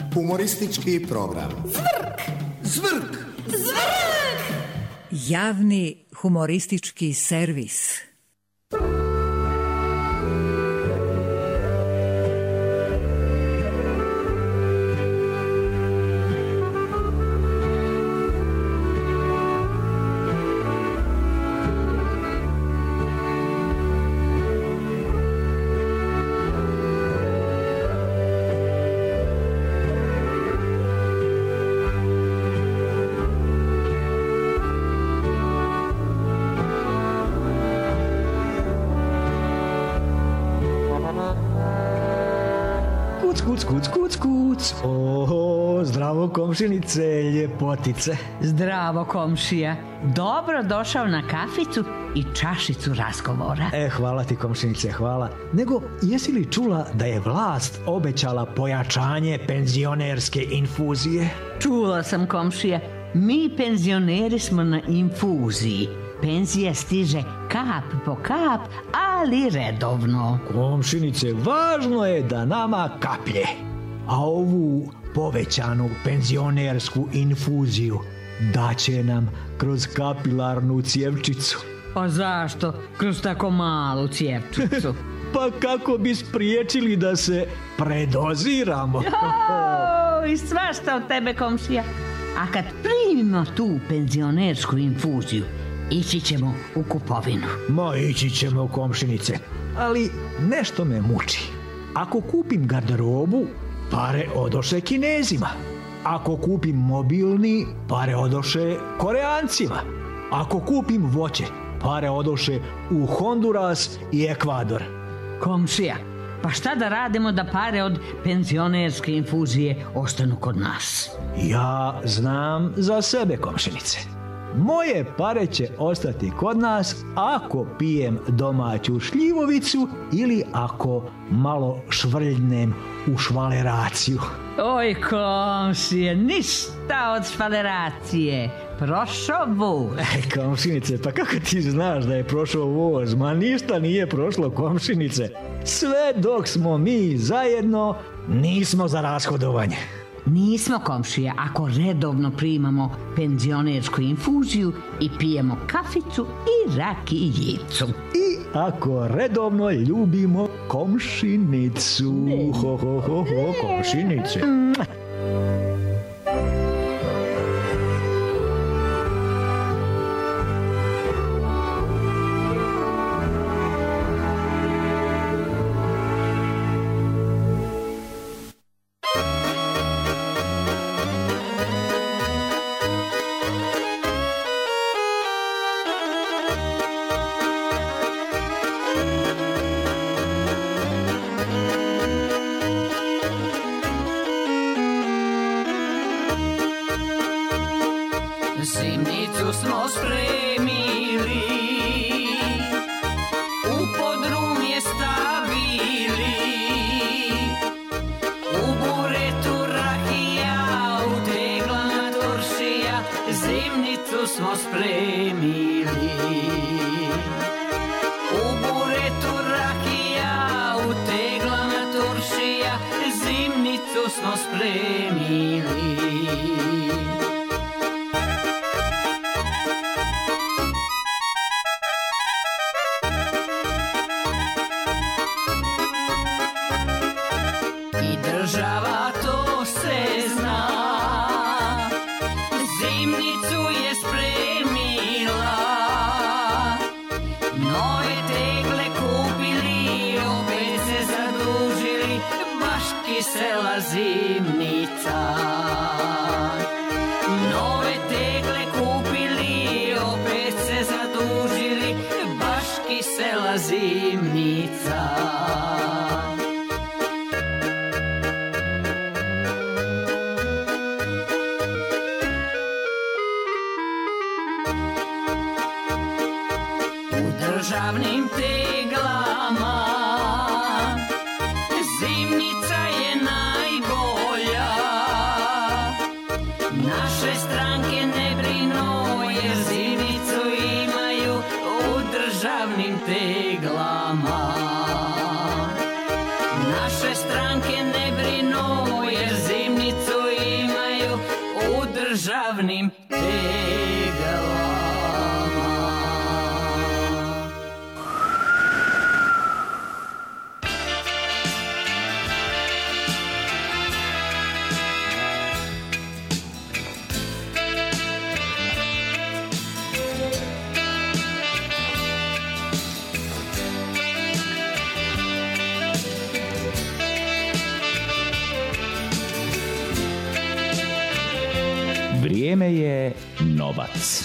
Humoristički program. Zvrk! Zvrk! Zvrk! Javni humoristički servis. Kuc. Oho, zdravo komšinice, ljepotice. Zdravo komšija. Dobro došao na kaficu i čašicu razgovora. Hvala ti komšinice, hvala. Nego, jesi li čula da je vlast obećala pojačanje penzionerske infuzije? Čula sam komšija. Mi penzioneri smo na infuziji. Penzija stiže kap po kap, ali redovno. Komšinice, važno je da nama kaplje. A ovu povećanu penzionersku infuziju daće nam kroz kapilarnu cjevčicu. Pa zašto? Kroz tako malu cjevčicu. Pa kako bi spriječili da se predoziramo. I svašta od tebe komšija. A kad primimo tu penzionersku infuziju, ići ćemo u kupovinu. Ma ići ćemo komšinice, ali nešto me muči. Ako kupim garderobu, pare odoše Kinezima. Ako kupim mobilni, pare odoše Koreancima. Ako kupim voće, pare odoše u Honduras i Ekvador. Komšija, pa šta da radimo da pare od penzionerske infuzije ostanu kod nas? Ja znam za sebe komšinice. Moje pare će ostati kod nas ako pijem domaću šljivovicu ili ako malo švrljnem u švaleraciju. Oj komšije, ništa od švaleracije. Prošao voz. Komšinice, pa kako ti znaš da je prošao voz? Ma ništa nije prošlo komšinice. Sve dok smo mi zajedno nismo za rashodovanje. Nismo komšija ako redovno primamo penzionersku infuziju i pijemo kaficu i rakijicu. I ako redovno ljubimo komšinicu. Komšinice. Zimnicu smo spremili, u podrum je stavili, u buretu rakija, uteglana turšija, zimnicu smo spremili. U buretu rakija, uteglana turšija, zimnicu smo spremili. Država to se zna, zimnicu je spremila, nove tegle kupili, opet se zadužili, baš kisela zimnica. Nove tegle kupili, opet se zadužili, baš kisela zimnica. Državnim teglama zimnica je najbolja. Naše stranke ne brinu jer zimnicu imaju u državnim teglama. Naše stranke ne brinu jer zimnica vrijeme je novac.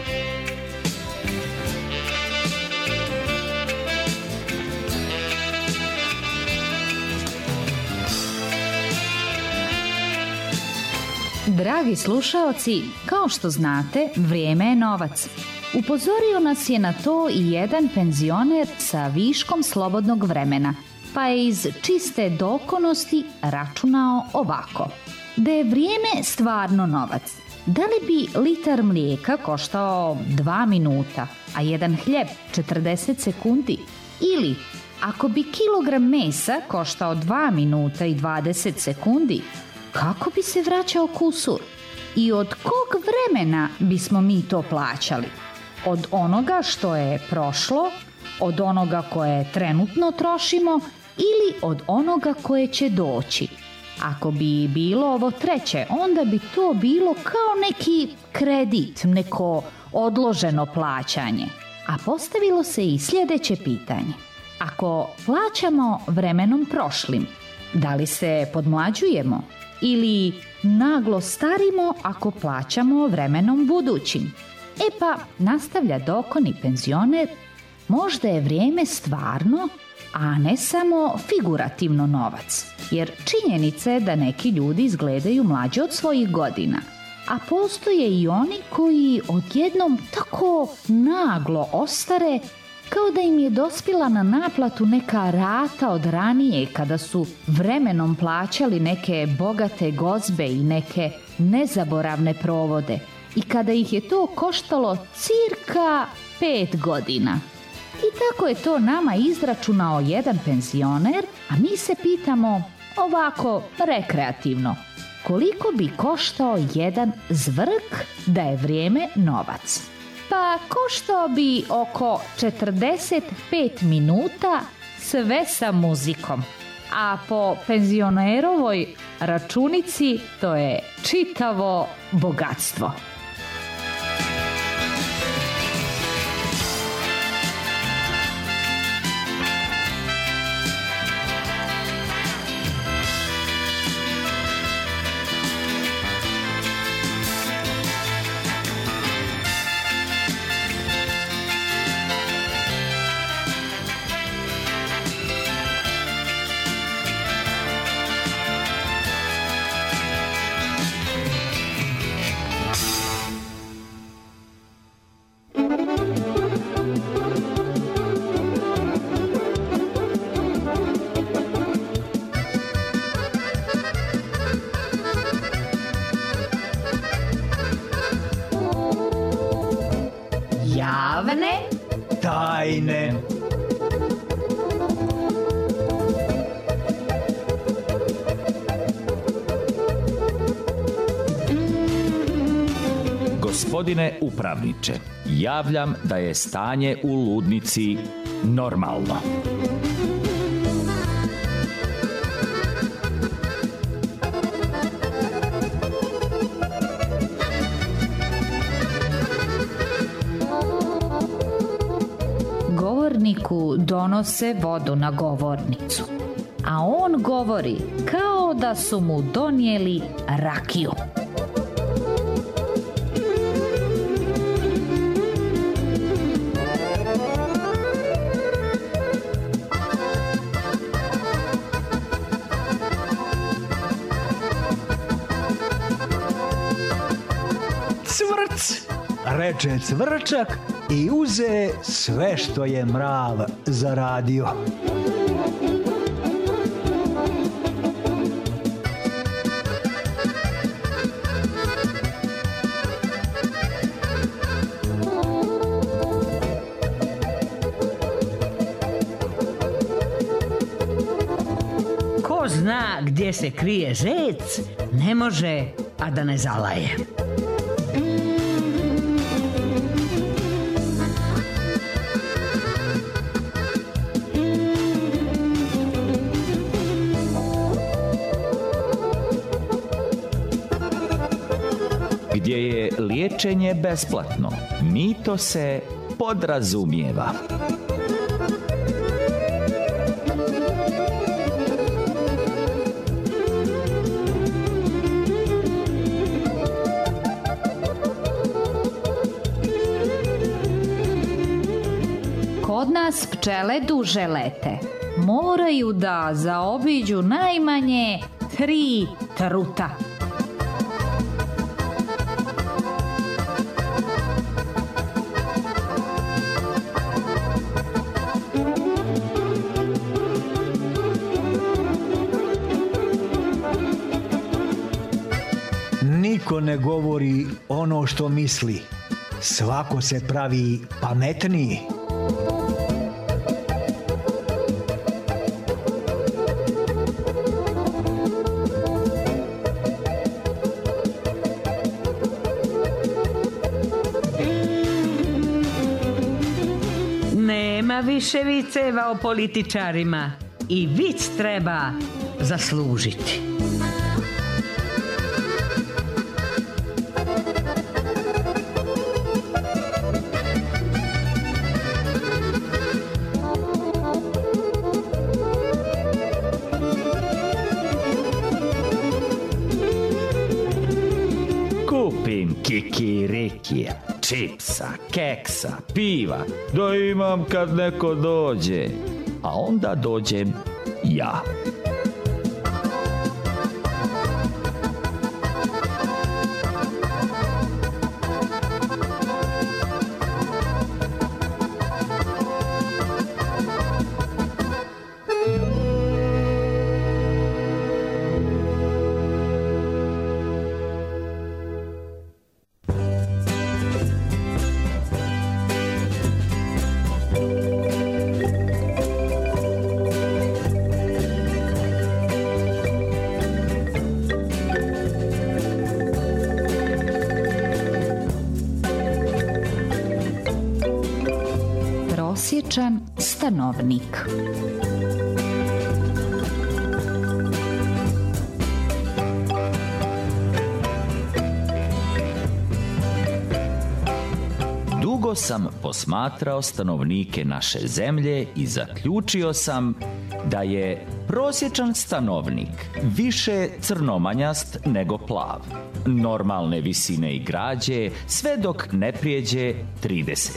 Dragi slušaoci, kao što znate, vrijeme je novac. Upozorio nas je na to i jedan penzioner sa viškom slobodnog vremena, pa je iz čiste dokonosti računao ovako. Da je vrijeme stvarno novac, da li bi litar mlijeka koštao 2 minuta, a jedan hljeb 40 sekundi? Ili, ako bi kilogram mesa koštao 2 minuta i 20 sekundi, kako bi se vraćao kusur? I od kog vremena bismo mi to plaćali? Od onoga što je prošlo, od onoga koje trenutno trošimo ili od onoga koje će doći? Ako bi bilo ovo treće, onda bi to bilo kao neki kredit, neko odloženo plaćanje. A postavilo se i sljedeće pitanje. Ako plaćamo vremenom prošlim, da li se podmlađujemo? Ili naglo starimo ako plaćamo vremenom budućim? E pa, nastavlja dokoni penzioner, možda je vrijeme stvarno, a ne samo figurativno novac. Jer činjenica je da neki ljudi izgledaju mlađe od svojih godina. A postoje i oni koji odjednom tako naglo ostare, kao da im je dospjela na naplatu neka rata od ranije kada su vremenom plaćali neke bogate gozbe i neke nezaboravne provode i kada ih je to koštalo cirka 5 godina. I tako je to nama izračunao jedan penzioner, a mi se pitamo ovako rekreativno, koliko bi koštao jedan zvrk da je vrijeme novac? Pa koštao bi oko 45 minuta sve sa muzikom. A po penzionerovoj računici to je čitavo bogatstvo. Javne tajne. Gospodine upravniče, javljam da je stanje u ludnici normalno. Govorniku donose vodu na govornicu, a on govori kao da su mu donijeli rakiju. Cvrc, reče cvrčak i uze sve što je mrav zaradio. Ko zna gdje se krije zec, ne može, a da ne zalaje. Gdje je liječenje besplatno, mito se podrazumijeva. pčele duže lete, moraju da zaobiđu najmanje 3 truta. Niko ne govori ono što misli. Svako se pravi pametniji. Nema više viceva o političarima. I vic treba zaslužiti. Kupim kikirikije, čipsa, keksa, piva, da imam kad neko dođe. A onda dođem ja. Prosječan stanovnik. Dugo sam posmatrao stanovnike naše zemlje i zaključio sam da je prosječan stanovnik više crnomanjast nego plav, normalne visine i građe, sve dok ne prijeđe 30.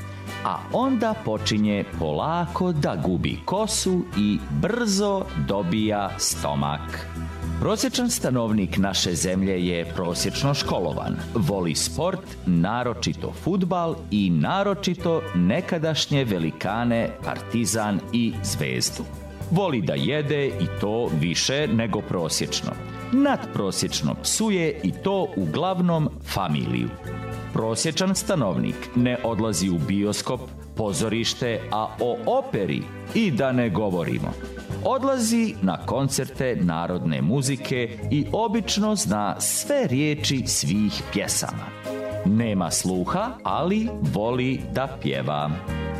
A onda počinje polako da gubi kosu i brzo dobija stomak. Prosječan stanovnik naše zemlje je prosječno školovan, voli sport, naročito fudbal i naročito nekadašnje velikane Partizan i Zvezdu. Voli da jede i to više nego prosječno. Nadprosječno psuje i to uglavnom familiju. Prosječan stanovnik ne odlazi u bioskop, pozorište, a o operi i da ne govorimo. Odlazi na koncerte narodne muzike i obično zna sve riječi svih pjesama. Nema sluha, ali voli da pjeva.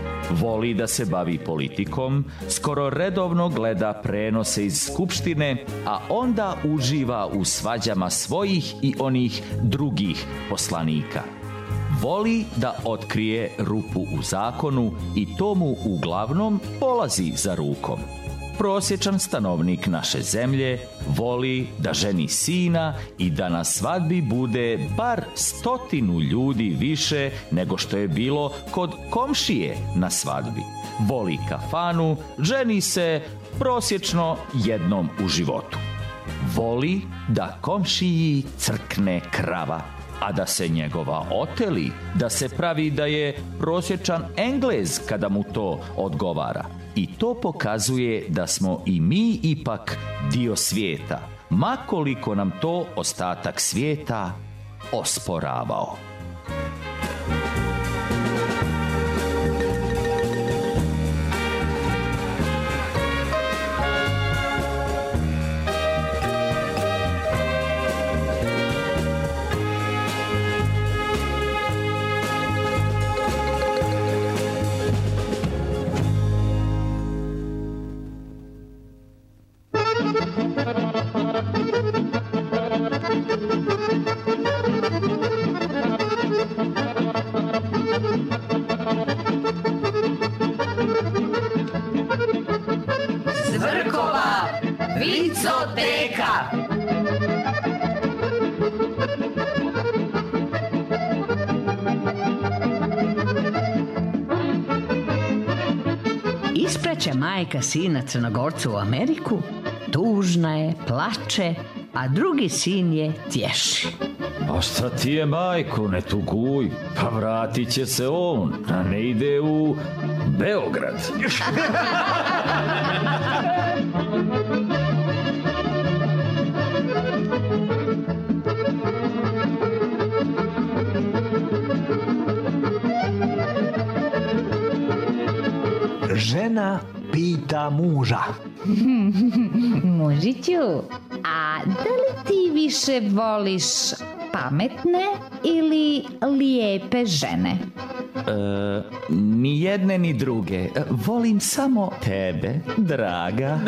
Voli da se bavi politikom, skoro redovno gleda prenose iz skupštine, a onda uživa u svađama svojih i onih drugih poslanika. Voli da otkrije rupu u zakonu i to mu uglavnom polazi za rukom. Prosječan stanovnik naše zemlje voli da ženi sina i da na svadbi bude bar 100 ljudi više nego što je bilo kod komšije na svadbi. Voli kafanu, ženi se prosječno jednom u životu. Voli da komšiji crkne krava, a da se njegova oteli, da se pravi da je prosječan Englez kada mu to odgovara. I to pokazuje da smo i mi ipak dio svijeta, ma koliko nam to ostatak svijeta osporavao. Zvrkova vicoteka. Kreće majka sina Crnogorca u Ameriku, tužna je, plače, a drugi sin je tješi. A šta ti je, majko, ne tuguj, pa vratit će se on, a ne ide u Beograd. Žena pita muža. Mužiću, a da li ti više voliš pametne ili lijepe žene? Ni jedne ni druge. Volim samo tebe, draga.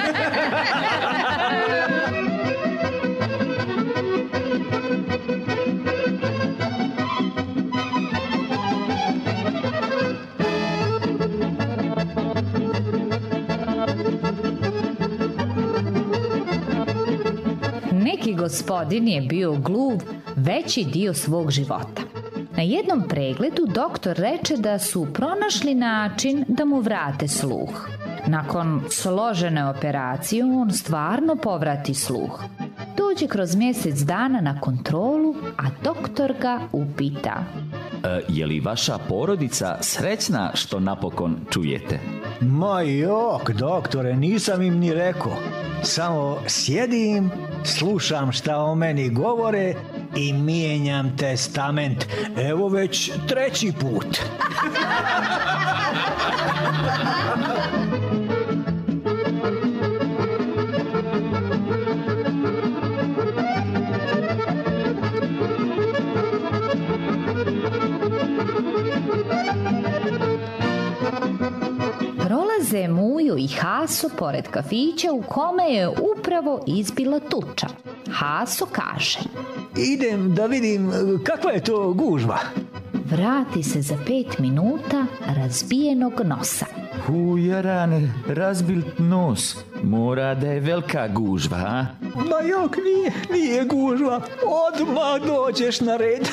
Neki gospodin je bio gluv veći dio svog života. Na jednom pregledu doktor reče da su pronašli način da mu vrate sluh. Nakon složene operacije on stvarno povrati sluh. Dođe kroz mjesec dana na kontrolu, a doktor ga upita: Je li vaša porodica srećna što napokon čujete? Ma jok, doktore, nisam im ni rekao. Samo sjedim, slušam šta o meni govore i mijenjam testament. Evo već 3. put. Prolaze Mujo i Haso pored kafića u kome je upravo izbila tuča. Haso kaže: Idem da vidim kakva je to gužva. Vrati se za 5 minuta razbijenog nosa. Jarane, razbil nos. Mora da je velika gužva, a? Ma jok, nije gužva. Odmah dođeš na red.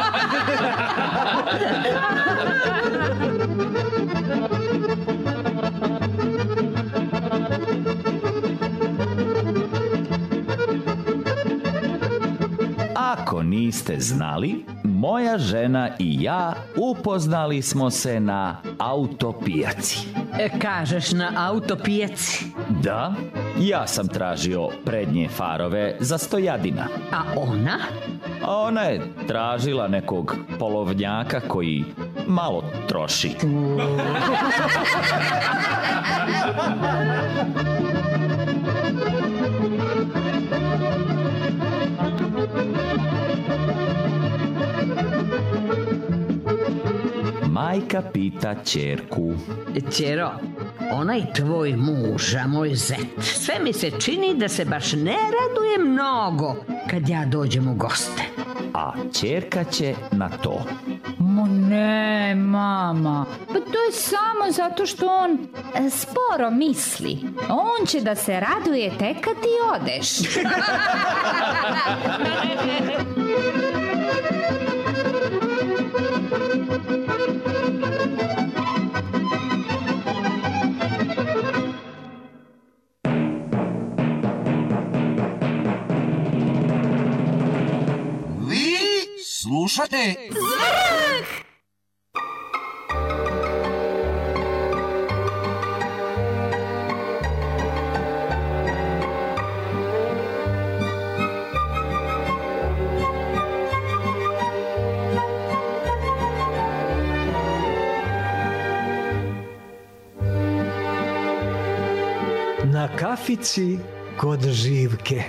Ako niste znali, moja žena i ja upoznali smo se na autopijaci. Kažeš na autopijaci? Da, ja sam tražio prednje farove za Stojadina. A ona? A ona je tražila nekog polovnjaka koji malo troši. Majka pita ćerku: Ćero, onaj tvoj muž, a moj zet, sve mi se čini da se baš ne raduje mnogo kad ja dođem u goste. A ćerka će na to: Ma ne, mama, pa to je samo zato što on sporo misli. On će da se raduje tek kad ti odeš. Slušate Zvrk! Na kafici kod Živke.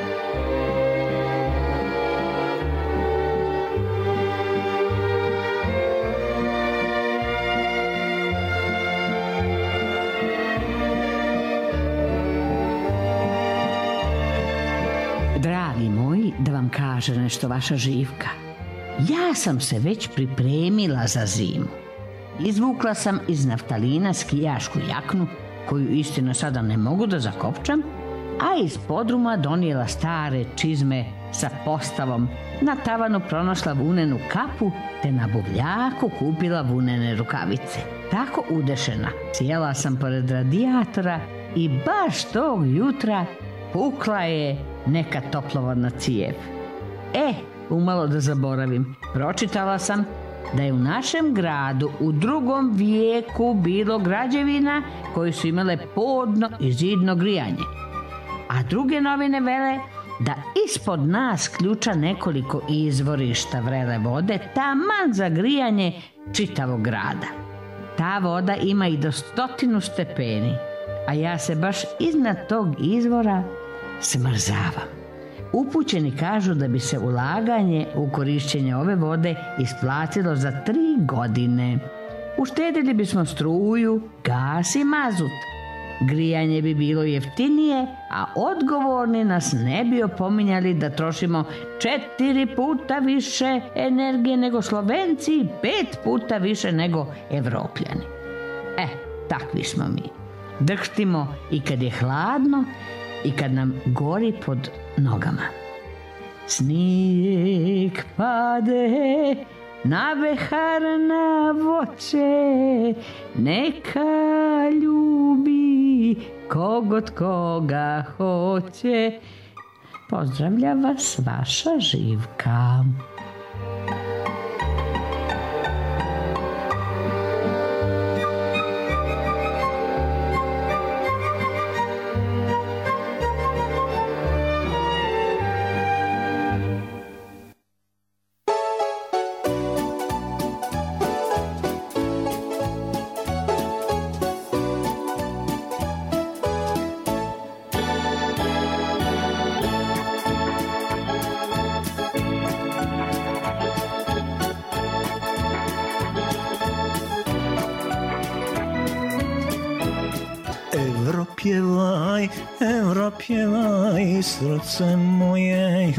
Dragi moji, da vam kaže nešto vaša Živka. Ja sam se već pripremila za zimu. Izvukla sam iz naftalina skijašku jaknu, koju istina sada ne mogu da zakopčam, a iz podruma donijela stare čizme sa postavom na tavanu pronašla vunenu kapu te na buvljaku kupila vunene rukavice. Tako udešena sjela sam pored radijatora i baš tog jutra pukla je neka toplovodna cijev. Umalo da zaboravim, pročitala sam da je u našem gradu u 2. vijeku bilo građevina koji su imale podno i zidno grijanje. A druge novine vele da ispod nas ključa nekoliko izvorišta vrele vode taman za grijanje čitavog grada. Ta voda ima i do 100 stepeni, a ja se baš iznad tog izvora smrzavam. Upućeni kažu da bi se ulaganje u korišćenje ove vode isplatilo za 3 godine. Uštedili bismo struju, gas i mazut. Grijanje bi bilo jeftinije, a odgovorni nas ne bi opominjali da trošimo 4 puta više energije nego Slovenci i 5 puta više nego Evropljani. Takvi smo mi. Drhtimo i kad je hladno i kad nam gori pod nogama. Snijeg pade na behar, na voće, neka ljubi kogod koga hoće. Pozdravlja vas vaša Živka. Evro pjevaj, srce moje.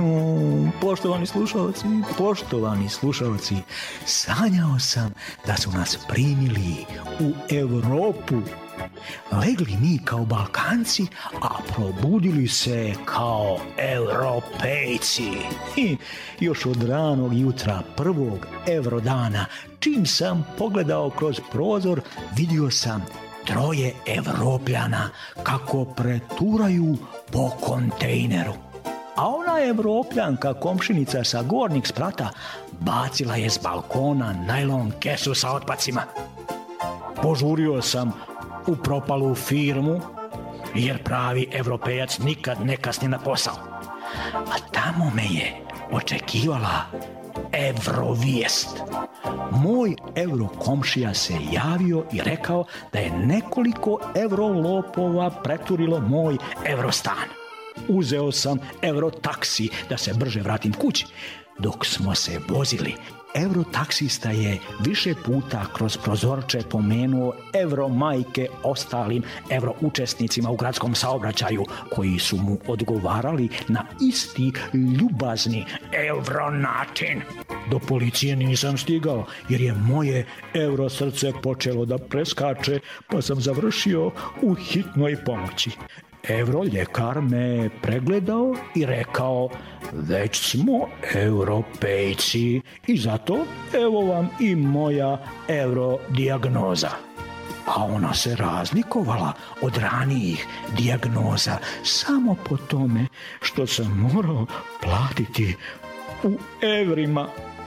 Poštovani slušalci, sanjao sam da su nas primili u Europu. Legli mi kao Balkanci, a probudili se kao Europejci. I još od ranog jutra prvog Eurodana, čim sam pogledao kroz prozor, vidio sam 3 Evropljana kako preturaju po kontejneru. A ona Evropljanka, komšinica sa gornjeg sprata, bacila je s balkona najlon kesu sa otpacima. Požurio sam u propalu firmu, jer pravi Evropejac nikad ne kasni na posao. A tamo me je očekivala Eurovijest. Moj eurokomšija se javio i rekao da je nekoliko eurolopova preturilo moj eurostan. Uzeo sam eurotaksi da se brže vratim kući. Dok smo se vozili, eurotaksista je više puta kroz prozorče pomenuo euromajke ostalim euroučesnicima u gradskom saobraćaju, koji su mu odgovarali na isti ljubazni euronačin. Do policije nisam stigao, jer je moje eurosrce počelo da preskače, pa sam završio u hitnoj pomoći. Euroljekar me pregledao i rekao: već smo Europejci i zato evo vam i moja eurodijagnoza. A ona se razlikovala od ranijih dijagnoza samo po tome što sam morao platiti u evrima.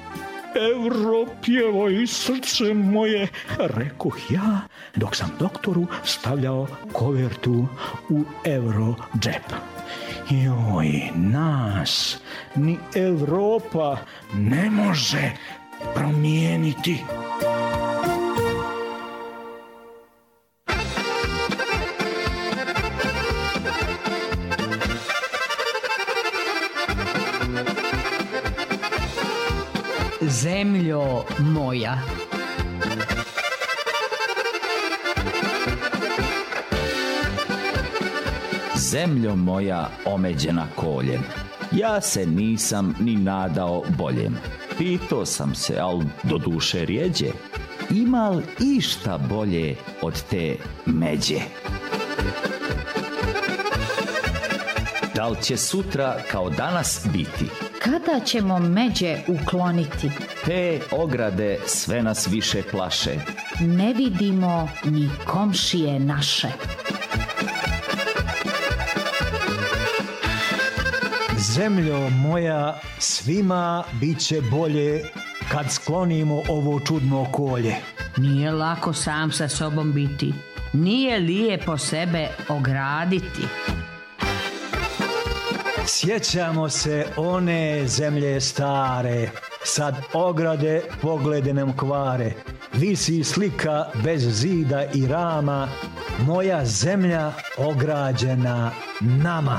Evropjevo i srce moje, rekoh ja, dok sam doktoru stavljao kovertu u euro džep. Joj, nas ni Evropa ne može promijeniti. Zemljo moja. Zemljo moja omeđena koljem, ja se nisam ni nadao boljem. Pitao sam se, al do duše rjeđe, ima li išta bolje od te međe? Da li će sutra kao danas biti, kada ćemo međe ukloniti? Te ograde sve nas više plaše. Ne vidimo ni komšije naše. Zemljo moja, svima bit će bolje kad sklonimo ovo čudno kolje. Nije lako sam sa sobom biti, nije lijepo sebe ograditi. Sjećamo se one zemlje stare, sad ograde poglede nam kvare. Visi slika bez zida i rama, moja zemlja ograđena nama.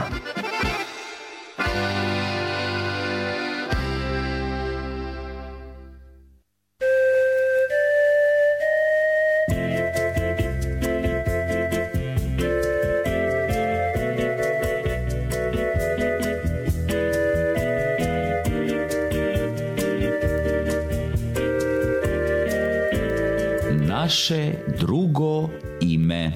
Naše drugo ime.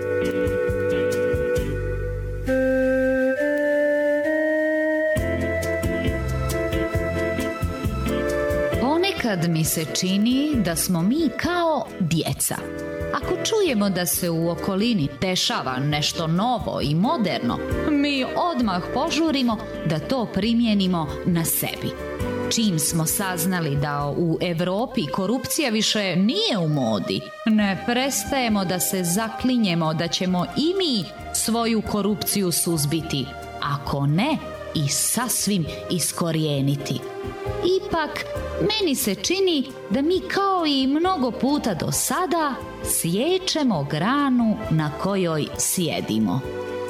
Ponekad mi se čini da smo mi kao djeca. Ako čujemo da se u okolini dešava nešto novo i moderno, mi odmah požurimo da to primijenimo na sebi. Čim smo saznali da u Europi korupcija više nije u modi, ne prestajemo da se zaklinjemo da ćemo i mi svoju korupciju suzbiti, ako ne i sasvim iskorijeniti. Ipak, meni se čini da mi kao i mnogo puta do sada siječemo granu na kojoj sjedimo.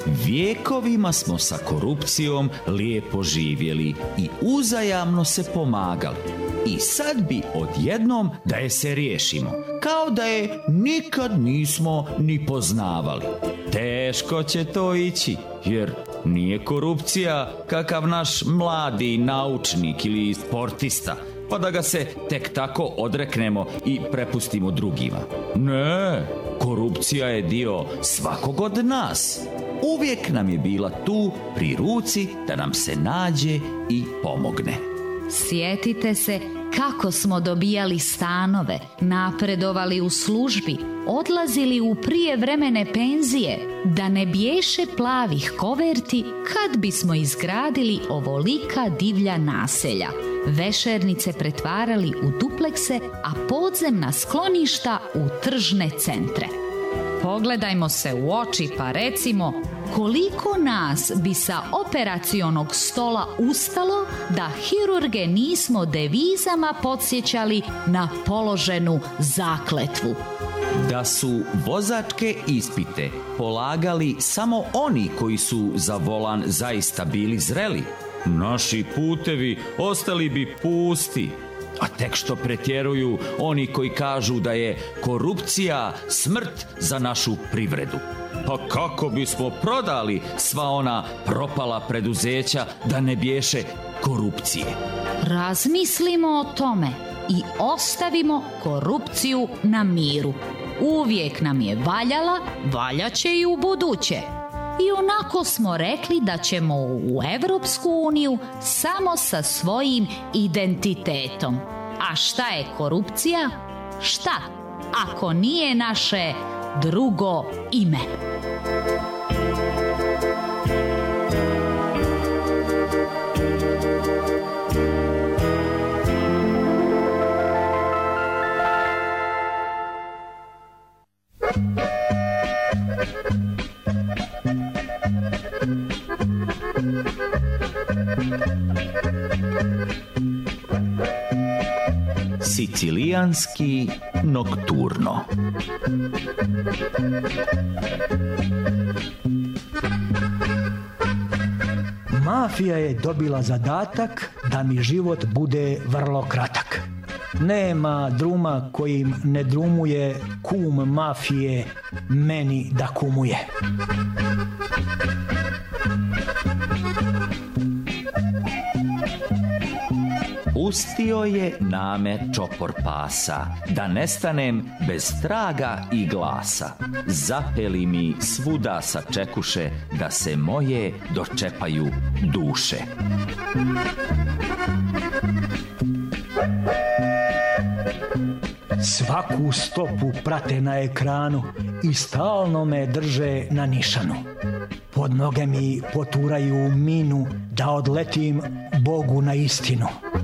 Vjekovima smo sa korupcijom lijepo živjeli i uzajamno se pomagali. I sad bi odjednom da je se riješimo, kao da je nikad nismo ni poznavali. Teško će to ići, jer nije korupcija kakav naš mladi naučnik ili sportista, pa da ga se tek tako odreknemo i prepustimo drugima. Ne, korupcija je dio svakog od nas. Uvijek nam je bila tu pri ruci da nam se nađe i pomogne. Sjetite se kako smo dobijali stanove, napredovali u službi, odlazili u prijevremene penzije, da ne biješe plavih koverti kad bismo izgradili ovolika divlja naselja, vešernice pretvarali u duplekse, a podzemna skloništa u tržne centre. Pogledajmo se u oči pa recimo koliko nas bi sa operacionog stola ustalo da hirurge nismo devizama podsjećali na položenu zakletvu. Da su vozačke ispite polagali samo oni koji su za volan zaista bili zreli, naši putevi ostali bi pusti. A tek što pretjeruju oni koji kažu da je korupcija smrt za našu privredu. Pa kako bismo prodali sva ona propala preduzeća da ne biješe korupcije? Razmislimo o tome i ostavimo korupciju na miru. Uvijek nam je valjala, valjaće i u buduće. I onako smo rekli da ćemo u Europsku uniju samo sa svojim identitetom. A šta je korupcija? Šta, ako nije naše drugo ime? Sicilijanski nokturno. Mafija je dobila zadatak da mi život bude vrlo kratak. Nema druma kojim ne drumuje kum mafije meni da kumuje. Pustio je name čopor pasa, da nestanem bez traga i glasa. Zapeli mi svuda sačekuše, da se moje dočepaju duše. Svaku stopu prate na ekranu i stalno me drže na nišanu. Pod noge mi poturaju minu da odletim Bogu na istinu.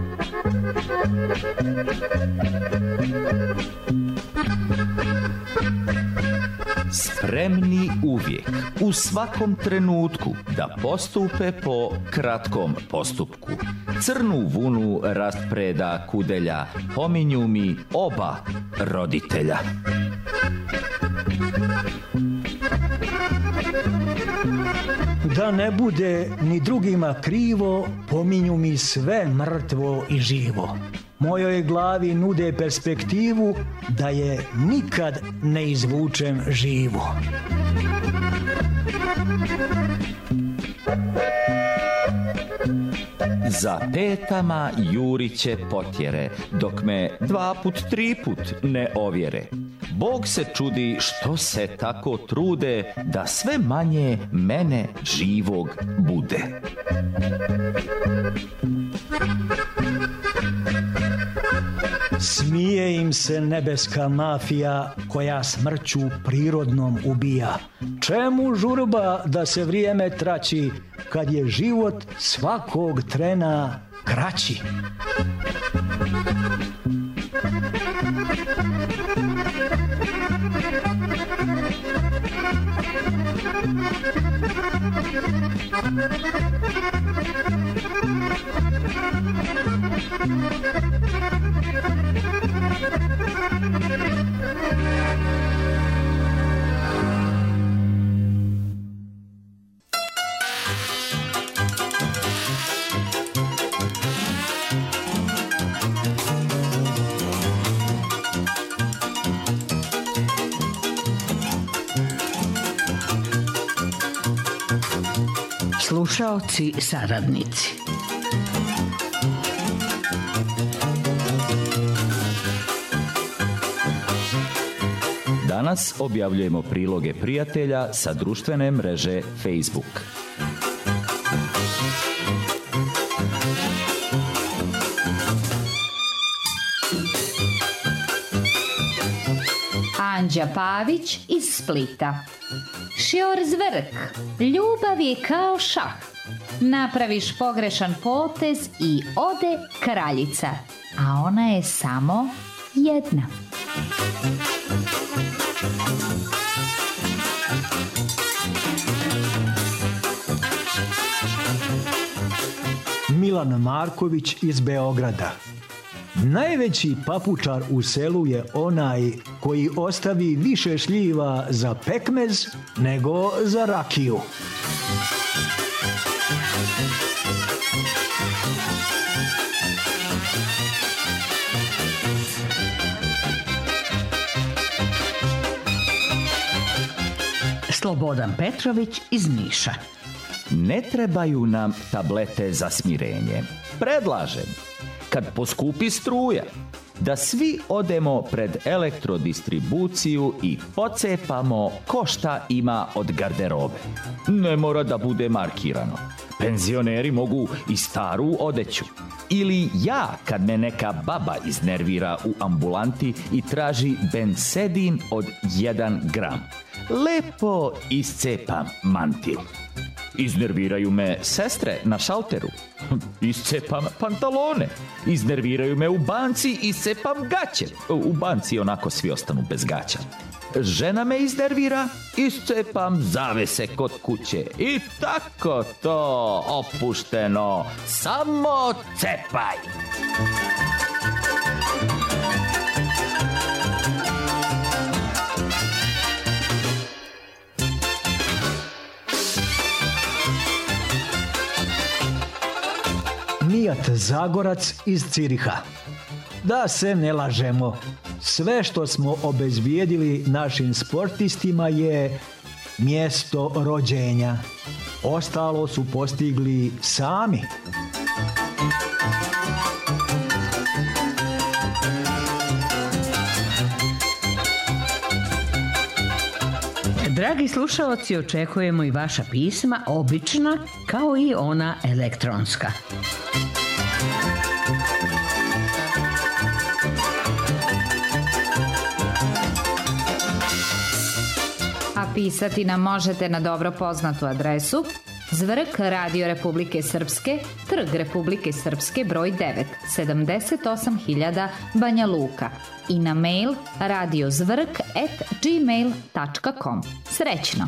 Spremni uvijek, u svakom trenutku, da postupe po kratkom postupku. Crnu vunu raspreda kudelja, pominju mi oba roditelja. Da ne bude ni drugima krivo, pominju mi sve mrtvo i živo. Mojoj glavi nude perspektivu da je nikad ne izvučem živu. Za petama juriće potjere, dok me 2 put, 3 put ne ovjere. Bog se čudi što se tako trude, da sve manje mene živog bude. Smije im se nebeska mafija koja smrću prirodnom ubija. Čemu žurba da se vrijeme traći kad je život svakog trena kraći? Slušaoci saradnici. Danas objavljujemo priloge prijatelja sa društvene mreže Facebook. Anđa Pavić iz Splita. Šior zvrk, ljubav je kao šah. Napraviš pogrešan potez i ode kraljica, a ona je samo jedna. Milan Marković iz Beograda. Najveći papučar u selu je onaj koji ostavi više šljiva za pekmez nego za rakiju. Slobodan Petrović iz Niša. Ne trebaju nam tablete za smirenje. Predlažem, kad poskupi struja, da svi odemo pred elektrodistribuciju i pocepamo ko šta ima od garderobe. Ne mora da bude markirano. Penzioneri mogu i staru odeću. Ili ja kad me neka baba iznervira u ambulanti i traži bensedin od 1 gram. Lepo iscepam mantil. Iznerviraju me sestre na šalteru. Iscepam pantalone. Iznerviraju me u banci, iscepam gaće. U banci onako svi ostanu bez gaća. Žena me iznervira, iscepam zavese kod kuće. I tako to, opušteno. Samo cepaj. Mijat Zagorac iz Ciriha. Da se ne lažemo, sve što smo obezbijedili našim sportistima je mjesto rođenja. Ostalo su postigli sami. Dragi slušalci, očekujemo i vaša pisma, obična kao i ona elektronska. A pisati nam možete na dobro poznatu adresu Zvrk, Radio Republike Srpske, Trg Republike Srpske, broj 9, 78.000 Banja Luka i na mail radiozvrk@gmail.com. Srećno!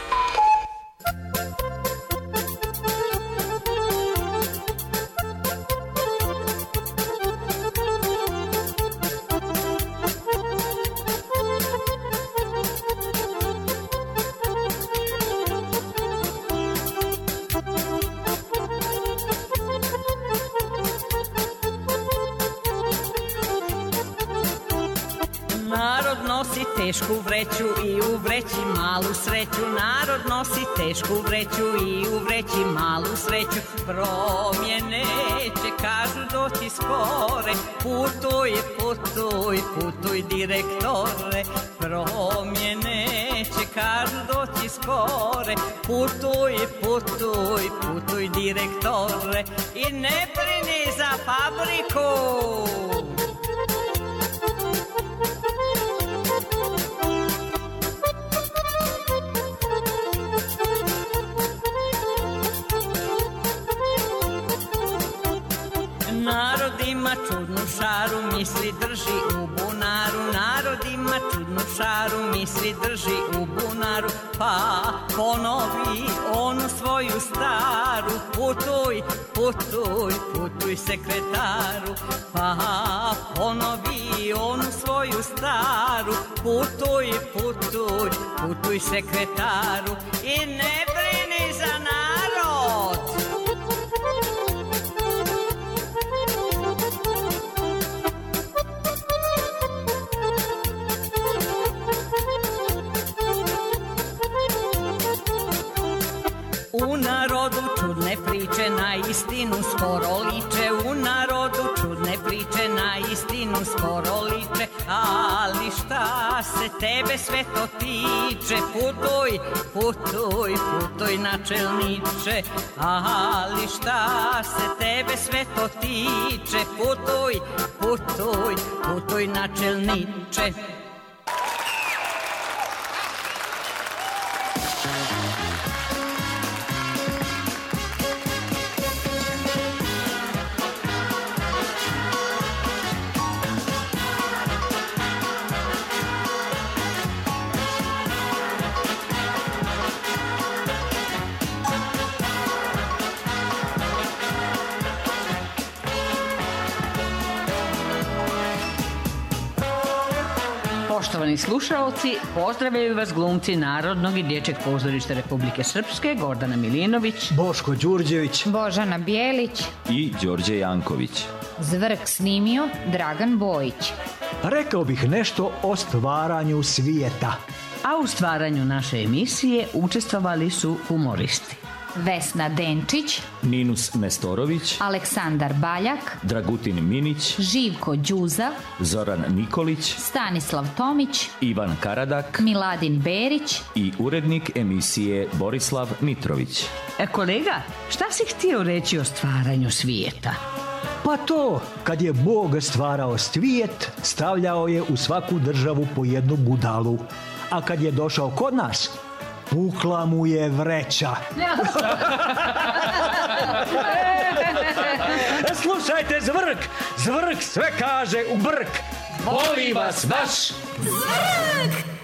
Tešku vreću i u vreći malu sreću. Narod nosi tešku vreću i u vreći malu sreću. Promjene će, kažu, doći skore. Putuj, putuj, putuj, direktore. Promjene će, kažu, doći skore. Putuj, putuj, putuj, direktore. I ne brini za fabriku. Narod ima čudnu šaru, misli drži u bunaru. Narod ima čudnu šaru, misli drži u bunaru. Pa ponovi onu svoju staru. Putuj, putuj, putuj, sekretaru. Pa ponovi onu svoju staru. Putuj, putuj, putuj, sekretaru. I ne brini za narod. U narodu čudne priče na istinu skoro liče. U narodu čudne priče na istinu skoro liče. Ali šta se tebe sve to tiče? Putuj, putuj, putuj, načelniče. Ali šta se tebe sve to tiče? Putuj, putuj, putuj, načelniče. Poštovani slušalci, pozdravljaju vas glumci Narodnog i dječjeg pozorišta Republike Srpske, Gordana Milinović, Boško Đurđević, Božana Bijelić i Đorđe Janković. Zvrk snimio Dragan Bojić. Rekao bih nešto o stvaranju svijeta. A u stvaranju naše emisije učestvovali su humoristi Vesna Denčić, Ninus Nestorović, Aleksandar Baljak, Dragutin Minić, Živko Đuza, Zoran Nikolić, Stanislav Tomić, Ivan Karadak Miladin Berić i urednik emisije Borislav Mitrović. Kolega, šta si htio reći o stvaranju svijeta? Pa to, kad je Bog stvarao svijet, stavljao je u svaku državu po jednu budalu. A kad je došao kod nas, pukla mu je vreća. Slušajte, Zvrk! Zvrk sve kaže u brk. Voli vas baš! Zvrk!